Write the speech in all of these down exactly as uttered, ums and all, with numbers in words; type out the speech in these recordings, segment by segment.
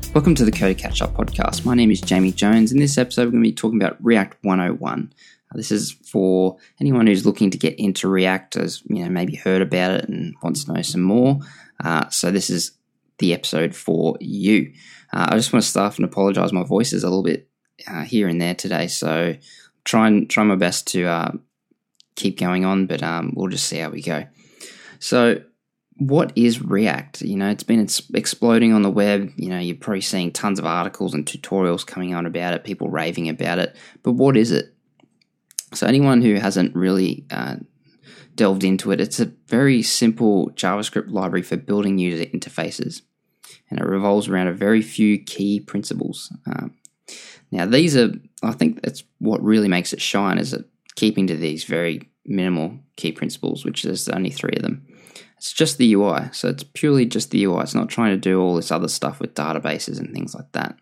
Welcome to the Code Catch Up podcast. My name is Jamie Jones. In this episode, we're going to be talking about React one oh one. Uh, this is for anyone who's looking to get into React, has you know maybe heard about it and wants to know some more. Uh, so this is the episode for you. Uh, I just want to start off and apologize. My voice is a little bit uh, here and there today, so try and try my best to uh, keep going on, but um, we'll just see how we go. So, what is React? You know, it's been exploding on the web. You know, you're probably seeing tons of articles and tutorials coming on about it, people raving about it. But what is it? So anyone who hasn't really uh, delved into it, it's a very simple JavaScript library for building user interfaces. And it revolves around a very few key principles. Um, now, these are, I think that's what really makes it shine, is it keeping to these very minimal key principles, which there's only three of them. It's just the U I, so it's purely just the U I. It's not trying to do all this other stuff with databases and things like that.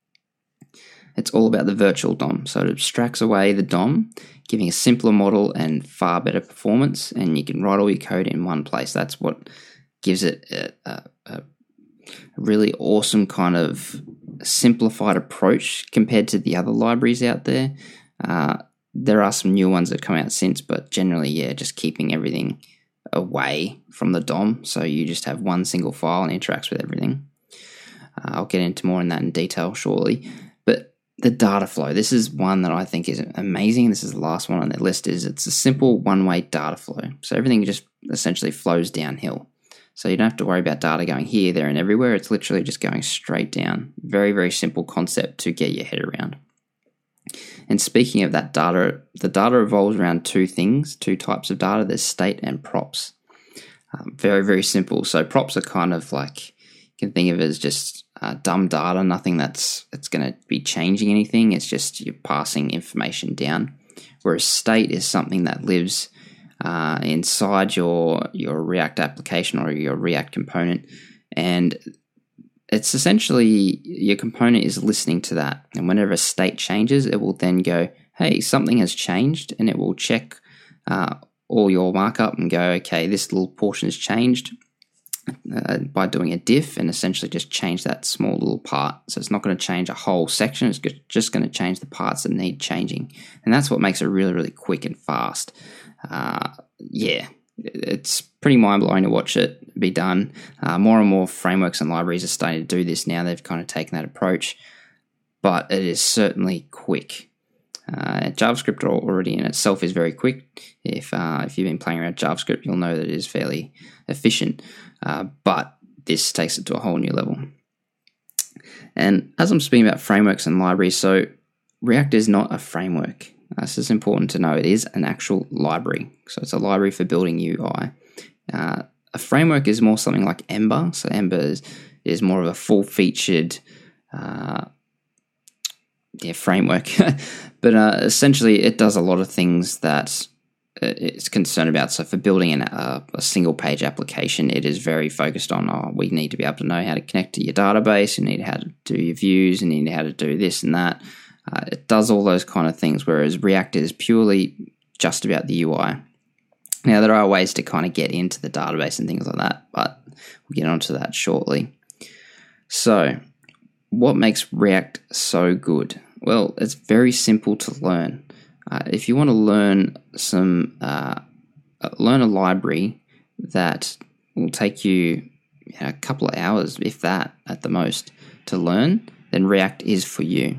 It's all about the virtual D O M, so it abstracts away the D O M, giving a simpler model and far better performance, and you can write all your code in one place. That's what gives it a, a, a really awesome kind of simplified approach compared to the other libraries out there. Uh, there are some new ones that come out since, but generally, yeah, just keeping everything away from the D O M, so you just have one single file and interacts with everything. Uh, I'll get into more in that in detail shortly. But the data flow, this is one that I think is amazing. This is the last one on the list. Is it's a simple one-way data flow. So everything just essentially flows downhill. So you don't have to worry about data going here, there, and everywhere. It's literally just going straight down. Very, very simple concept to get your head around. And speaking of that data, the data revolves around two things, two types of data. There's state and props. Um, very, very simple. So props are kind of like, you can think of it as just uh, dumb data, nothing that's it's going to be changing anything. It's just you're passing information down. Whereas state is something that lives uh, inside your, your React application or your React component, and it's essentially your component is listening to that. And whenever a state changes, it will then go, hey, something has changed, and it will check uh, all your markup and go, okay, this little portion has changed uh, by doing a diff, and essentially just change that small little part. So it's not going to change a whole section. It's just going to change the parts that need changing. And that's what makes it really, really quick and fast. Uh, yeah. It's pretty mind-blowing to watch it be done. Uh, more and more frameworks and libraries are starting to do this now. They've kind of taken that approach, but it is certainly quick. Uh, JavaScript already in itself is very quick. If uh, if you've been playing around JavaScript, you'll know that it is fairly efficient, uh, but this takes it to a whole new level. And as I'm speaking about frameworks and libraries, so React is not a framework. Uh, so it's important to know it is an actual library. So it's a library for building U I. Uh, a framework is more something like Ember. So Ember is, is more of a full-featured uh, yeah, framework. but uh, essentially, it does a lot of things that it's concerned about. So for building an, uh, a single-page application, it is very focused on, oh, we need to be able to know how to connect to your database. You need how to do your views. You need how to do this and that. Uh, it does all those kind of things, whereas React is purely just about the U I. Now, there are ways to kind of get into the database and things like that, but we'll get onto that shortly. So, what makes React so good? Well, it's very simple to learn. Uh, if you want to learn some, uh, learn a library that will take you, you know, a couple of hours, if that, at the most, to learn, then React is for you.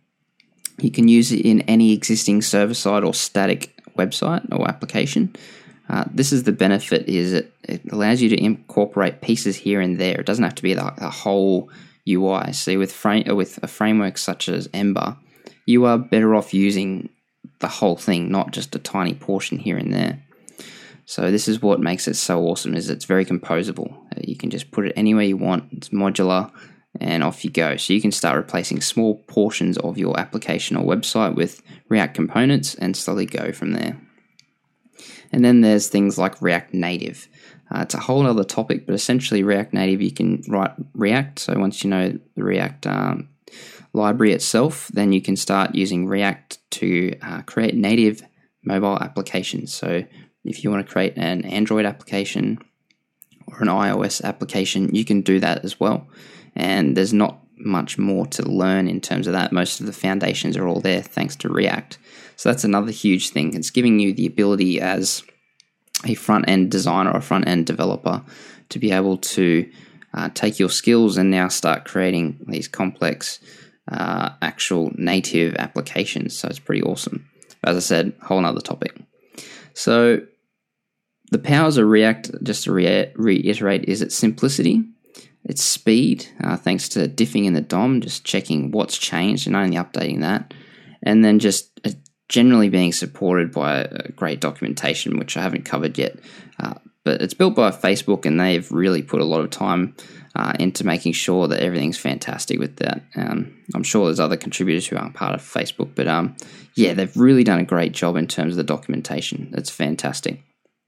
You can use it in any existing server-side or static website or application. Uh, this is the benefit, is it, it allows you to incorporate pieces here and there. It doesn't have to be the, the whole U I. See, with, frame, with a framework such as Ember, you are better off using the whole thing, not just a tiny portion here and there. So this is what makes it so awesome, is it's very composable. You can just put it anywhere you want. It's modular, and off you go. So you can start replacing small portions of your application or website with React components and slowly go from there. And then there's things like React Native. Uh, it's a whole other topic, but essentially React Native, you can write React. So once you know the React um, library itself, then you can start using React to uh, create native mobile applications. So if you want to create an Android application or an iOS application, you can do that as well. And there's not much more to learn in terms of that. Most of the foundations are all there thanks to React. So that's another huge thing. It's giving you the ability as a front-end designer or front-end developer to be able to uh, take your skills and now start creating these complex uh, actual native applications. So it's pretty awesome. As I said, whole nother topic. So the powers of React, just to re- reiterate, is its simplicity, its speed, uh, thanks to diffing in the D O M, just checking what's changed and only updating that, and then just uh, generally being supported by a great documentation, which I haven't covered yet. Uh, but it's built by Facebook, and they've really put a lot of time uh, into making sure that everything's fantastic with that. Um, I'm sure there's other contributors who aren't part of Facebook, but um, yeah, they've really done a great job in terms of the documentation. It's fantastic.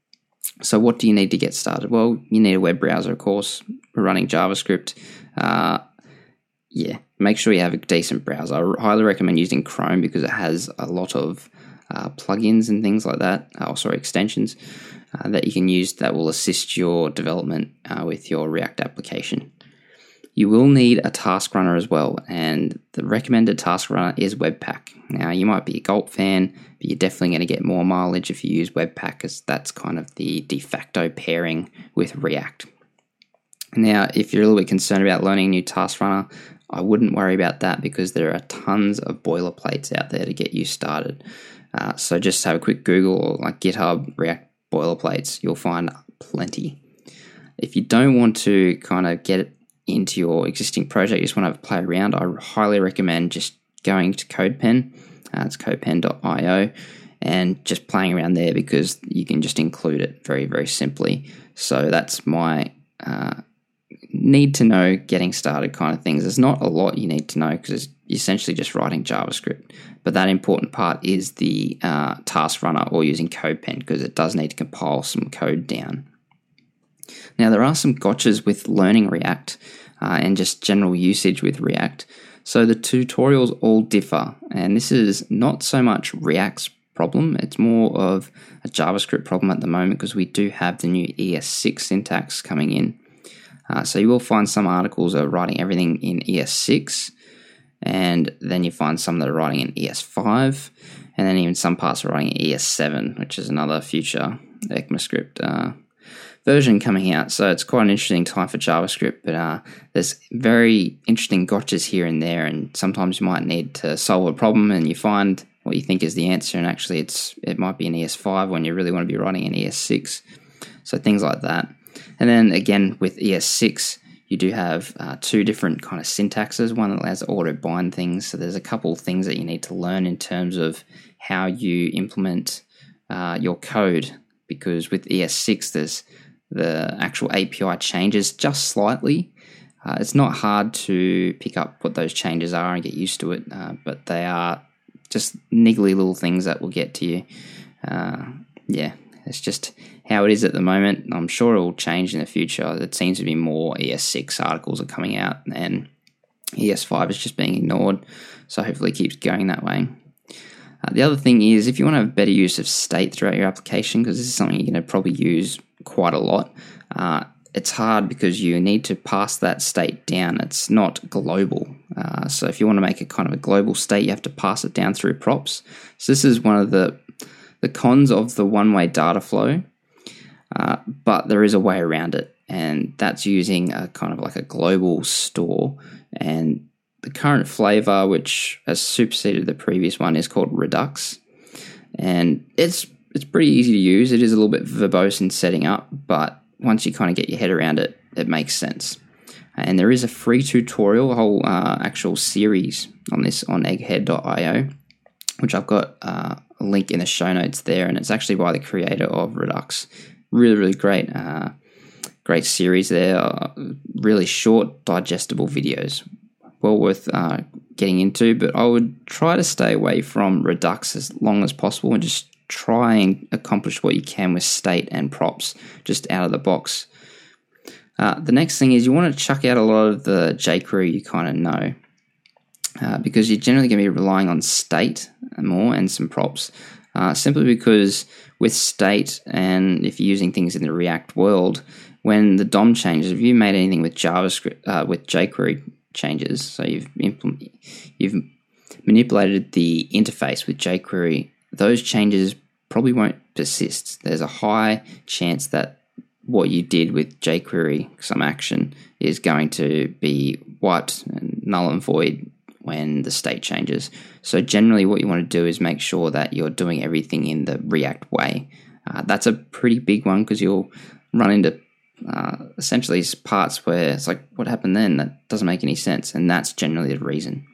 So what do you need to get started? Well, you need a web browser, of course. We're running JavaScript. Uh, yeah, make sure you have a decent browser. I highly recommend using Chrome because it has a lot of uh, plugins and things like that. Oh, sorry, extensions uh, that you can use that will assist your development uh, with your React application. You will need a task runner as well, and the recommended task runner is Webpack. Now, you might be a Gulp fan, but you're definitely going to get more mileage if you use Webpack, because that's kind of the de facto pairing with React. Now, if you're a little bit concerned about learning a new task runner, I wouldn't worry about that because there are tons of boilerplates out there to get you started. Uh, so just have a quick Google or like GitHub React boilerplates. You'll find plenty. If you don't want to kind of get it into your existing project, you just want to play around, I highly recommend just going to CodePen. Uh, it's codepen dot io and just playing around there because you can just include it very, very simply. So that's my uh, need to know getting started kind of things. There's not a lot you need to know because it's essentially just writing JavaScript. But that important part is the uh, task runner or using CodePen because it does need to compile some code down. Now, there are some gotchas with learning React uh, and just general usage with React. So the tutorials all differ, and this is not so much React's problem, it's more of a JavaScript problem at the moment because we do have the new E S six syntax coming in. Uh, so you will find some articles are writing everything in E S six, and then you find some that are writing in E S five, and then even some parts are writing in E S seven, which is another future ECMAScript uh, version coming out. So it's quite an interesting time for JavaScript, but uh, there's very interesting gotchas here and there, and sometimes you might need to solve a problem and you find what you think is the answer, and actually it's it might be in E S five when you really want to be writing in E S six. So things like that. And then again with E S six, you do have uh, two different kind of syntaxes. One that allows to auto bind things. So there's a couple of things that you need to learn in terms of how you implement uh, your code, because with E S six there's the actual A P I changes just slightly. Uh, it's not hard to pick up what those changes are and get used to it, uh, but they are just niggly little things that will get to you. Uh, yeah, it's just how it is at the moment. I'm sure it will change in the future. It seems to be more E S six articles are coming out, and E S five is just being ignored, so hopefully it keeps going that way. Uh, the other thing is, if you want to have better use of state throughout your application, because this is something you're going to probably use quite a lot, uh, it's hard because you need to pass that state down. It's not global. Uh, so if you want to make a kind of a global state, you have to pass it down through props. So this is one of the, the cons of the one-way data flow, uh, but there is a way around it, and that's using a kind of like a global store. And the current flavor, which has superseded the previous one, is called Redux, and it's it's pretty easy to use. It is a little bit verbose in setting up, but once you kind of get your head around it, it makes sense. And there is a free tutorial, a whole uh, actual series on this on egghead dot io, which I've got uh, a link in the show notes there, and it's actually by the creator of Redux. Really, really great, uh, great series there. Uh, really short, digestible videos. Well worth uh, getting into, but I would try to stay away from Redux as long as possible and just try and accomplish what you can with state and props just out of the box. Uh, the next thing is you want to chuck out a lot of the jQuery you kind of know, uh, because you're generally going to be relying on state more and some props, uh, simply because with state, and if you're using things in the React world, when the D O M changes, if you made anything with JavaScript, uh, with jQuery, changes. So you've implement, you've manipulated the interface with jQuery. Those changes probably won't persist. There's a high chance that what you did with jQuery, some action, is going to be wiped and null and void when the state changes. So generally what you want to do is make sure that you're doing everything in the React way. Uh, that's a pretty big one because you'll run into uh, essentially parts where it's like, what happened then? That doesn't make any sense. And that's generally the reason.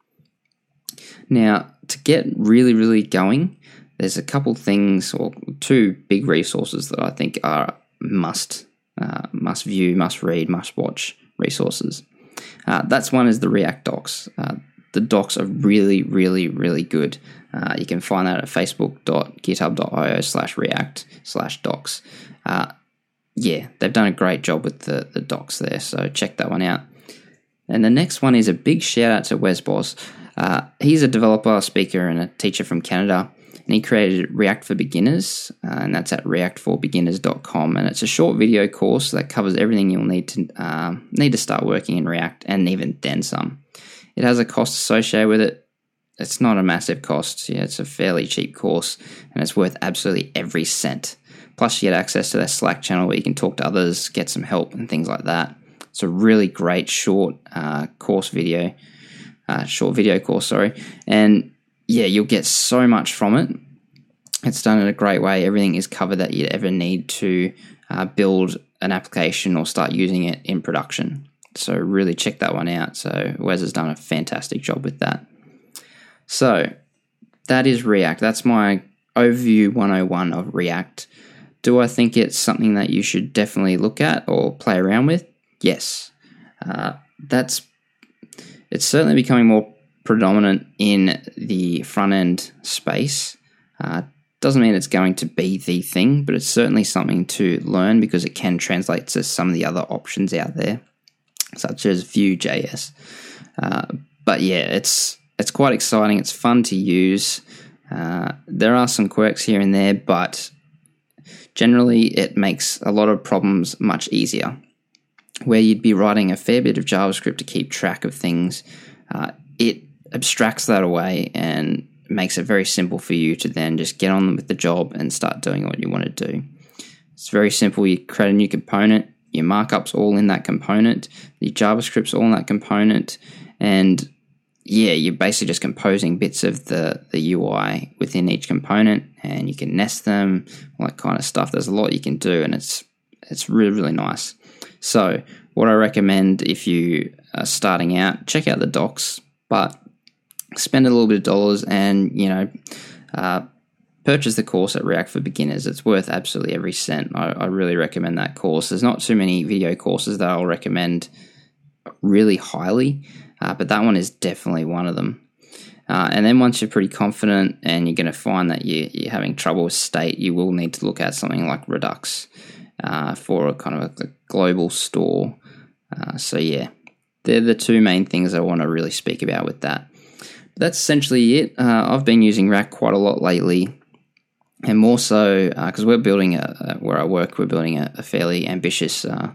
Now, to get really, really going, there's a couple things or two big resources that I think are must, uh, must view, must read, must watch resources. Uh, that's one is the React docs. Uh, the docs are really, really, really good. Uh, you can find that at facebook.github.io slash react slash docs. Uh, yeah, they've done a great job with the, the docs there, so check that one out. And the next one is a big shout out to Wes Bos. Uh, he's a developer, speaker, and a teacher from Canada, and he created React for Beginners, uh, and that's at react for beginners dot com. And it's a short video course that covers everything you'll need to uh, need to start working in React, and even then some. It has a cost associated with it. It's not a massive cost. Yeah, it's a fairly cheap course, and it's worth absolutely every cent. Plus, you get access to their Slack channel where you can talk to others, get some help, and things like that. It's a really great short uh, course video, uh, short video course, sorry. And yeah, you'll get so much from it. It's done in a great way. Everything is covered that you'd ever need to uh, build an application or start using it in production. So really check that one out. So Wes has done a fantastic job with that. So that is React. That's my overview one oh one of React. Do I think it's something that you should definitely look at or play around with? Yes. Uh, that's it's certainly becoming more predominant in the front-end space. Uh, doesn't mean it's going to be the thing, but it's certainly something to learn because it can translate to some of the other options out there, such as Vue.js. Uh, but yeah, it's it's quite exciting. It's fun to use. Uh, there are some quirks here and there, but generally it makes a lot of problems much easier. Where you'd be writing a fair bit of JavaScript to keep track of things, uh, it abstracts that away and makes it very simple for you to then just get on with the job and start doing what you want to do. It's very simple. You create a new component, your markup's all in that component, the JavaScript's all in that component, and yeah, you're basically just composing bits of the, the U I within each component, and you can nest them, all that kind of stuff. There's a lot you can do, and it's it's really, really nice. So what I recommend if you are starting out, check out the docs, but spend a little bit of dollars and, you know, uh, purchase the course at React for Beginners. It's worth absolutely every cent. I, I really recommend that course. There's not too many video courses that I'll recommend really highly, uh, but that one is definitely one of them. Uh, and then once you're pretty confident and you're going to find that you, you're having trouble with state, you will need to look at something like Redux uh, for a kind of a, a global store. Uh, so yeah, they're the two main things I want to really speak about with that. That's essentially it. Uh, I've been using React quite a lot lately, and more so because uh, we're building a, a, where I work, we're building a, a fairly ambitious uh,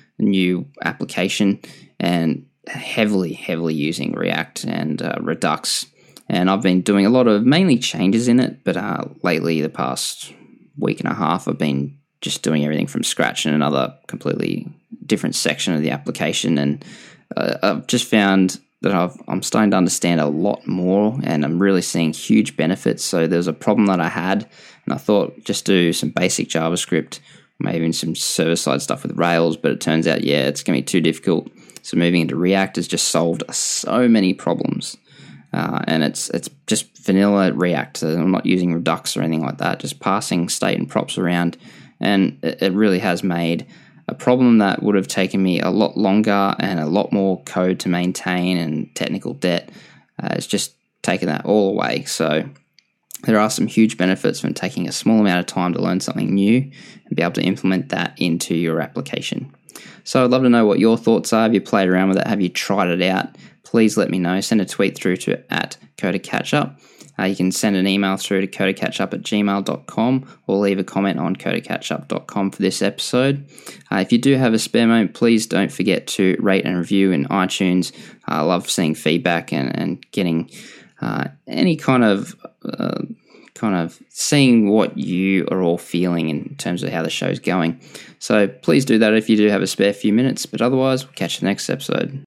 new application, and heavily, heavily using React and uh, Redux. And I've been doing a lot of mainly changes in it, but uh, lately, the past week and a half, I've been just doing everything from scratch in another completely different section of the application, and uh, I've just found that I've, I'm starting to understand a lot more, and I'm really seeing huge benefits. So there's a problem that I had, and I thought just do some basic JavaScript, maybe even some server-side stuff with Rails, but it turns out, yeah, it's going to be too difficult. So moving into React has just solved so many problems, uh, and it's it's just vanilla React. So I'm not using Redux or anything like that, just passing state and props around, and it, it really has made a problem that would have taken me a lot longer and a lot more code to maintain and technical debt. Uh, it's just taken that all away. So there are some huge benefits from taking a small amount of time to learn something new and be able to implement that into your application. So I'd love to know what your thoughts are. Have you played around with it? Have you tried it out? Please let me know. Send a tweet through to at CoderCatchup. uh, you can send an email through to codacatchup at gmail dot com or leave a comment on codacatchup dot com for this episode. Uh, if you do have a spare moment, please don't forget to rate and review in iTunes. Uh, I love seeing feedback and, and getting uh, any kind of... Uh, kind of seeing what you are all feeling in terms of how the show's going. So please do that if you do have a spare few minutes, but otherwise we'll catch you next episode.